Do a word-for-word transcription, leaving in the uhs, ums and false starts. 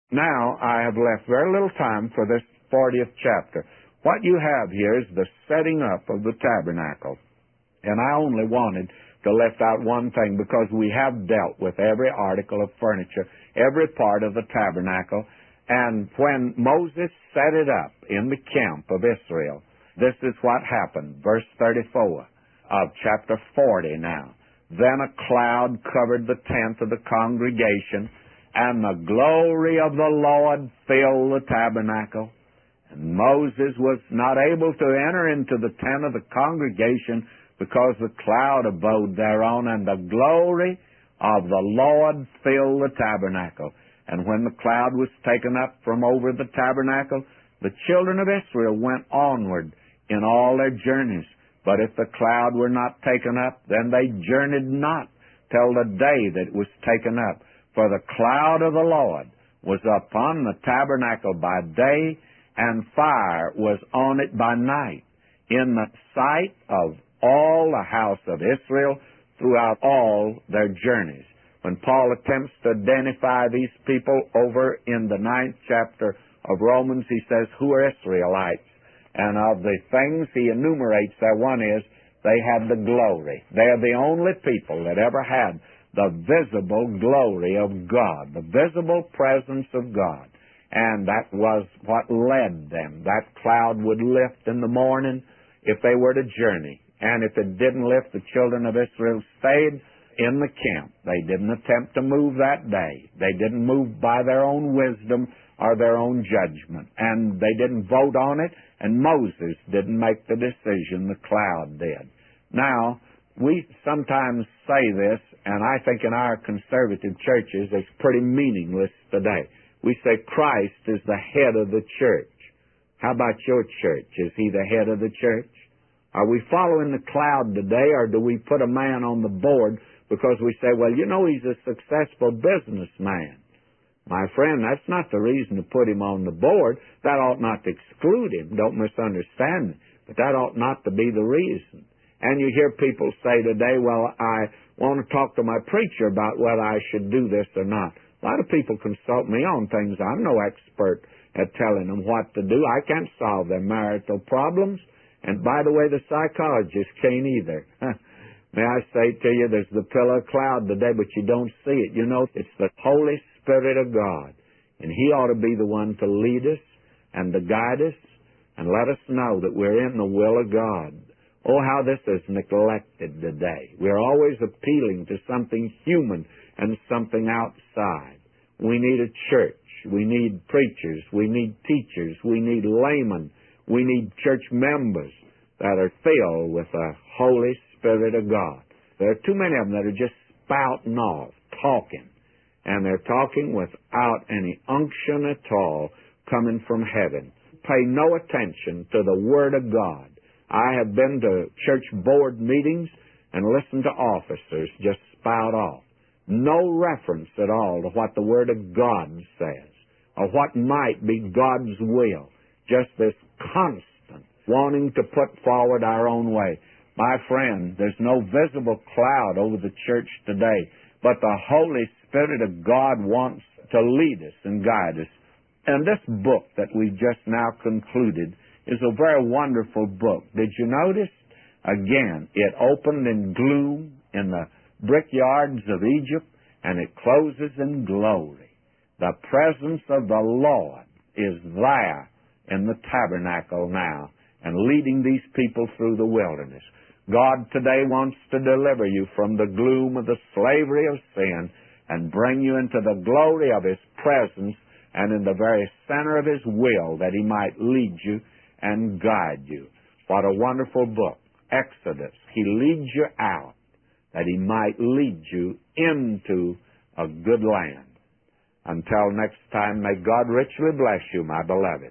Now, I have left very little time for this fortieth chapter. What you have here is the setting up of the tabernacle. And I only wanted to lift out one thing because we have dealt with every article of furniture, every part of the tabernacle. And when Moses set it up in the camp of Israel, this is what happened. Verse thirty-four of chapter forty now. Then a cloud covered the tent of the congregation, and the glory of the Lord filled the tabernacle. And Moses was not able to enter into the tent of the congregation because the cloud abode thereon, and the glory of the Lord filled the tabernacle. And when the cloud was taken up from over the tabernacle, the children of Israel went onward in all their journeys. But if the cloud were not taken up, then they journeyed not till the day that it was taken up. For the cloud of the Lord was upon the tabernacle by day, and fire was on it by night, in the sight of all the house of Israel throughout all their journeys. When Paul attempts to identify these people over in the ninth chapter of Romans, he says, who are Israelites? And of the things he enumerates there, one is they had the glory. They are the only people that ever had the visible glory of God, the visible presence of God. And that was what led them. That cloud would lift in the morning if they were to journey. And if it didn't lift, the children of Israel stayed in the camp. They didn't attempt to move that day. They didn't move by their own wisdom or their own judgment. And they didn't vote on it, and Moses didn't make the decision. The cloud did. Now, we sometimes say this, and I think in our conservative churches it's pretty meaningless today. We say Christ is the head of the church. How about your church? Is he the head of the church? Are we following the cloud today, or do we put a man on the board because we say, well, you know, he's a successful businessman? My friend, that's not the reason to put him on the board. That ought not to exclude him. Don't misunderstand me. But that ought not to be the reason. And you hear people say today, well, I want to talk to my preacher about whether I should do this or not. A lot of people consult me on things. I'm no expert at telling them what to do. I can't solve their marital problems. And by the way, the psychologists can't either. May I say to you, there's the pillar of cloud today, but you don't see it. You know, it's the Holy Spirit of God. And he ought to be the one to lead us and to guide us and let us know that we're in the will of God. Oh, how this is neglected today. We're always appealing to something human and something outside. We need a church. We need preachers. We need teachers. We need laymen. We need church members that are filled with the Holy Spirit of God. There are too many of them that are just spouting off, talking. And they're talking without any unction at all coming from heaven. Pay no attention to the Word of God. I have been to church board meetings and listened to officers just spout off. No reference at all to what the Word of God says or what might be God's will. Just this constant wanting to put forward our own way. My friend, there's no visible cloud over the church today, but the Holy Spirit of God wants to lead us and guide us. And this book that we just now concluded is a very wonderful book. Did you notice? Again, it opened in gloom in the brickyards of Egypt, and it closes in glory. The presence of the Lord is there in the tabernacle now and leading these people through the wilderness. God today wants to deliver you from the gloom of the slavery of sin and bring you into the glory of His presence and in the very center of His will, that He might lead you and guide you. What a wonderful book, Exodus. He leads you out that He might lead you into a good land. Until next time, may God richly bless you, my beloved.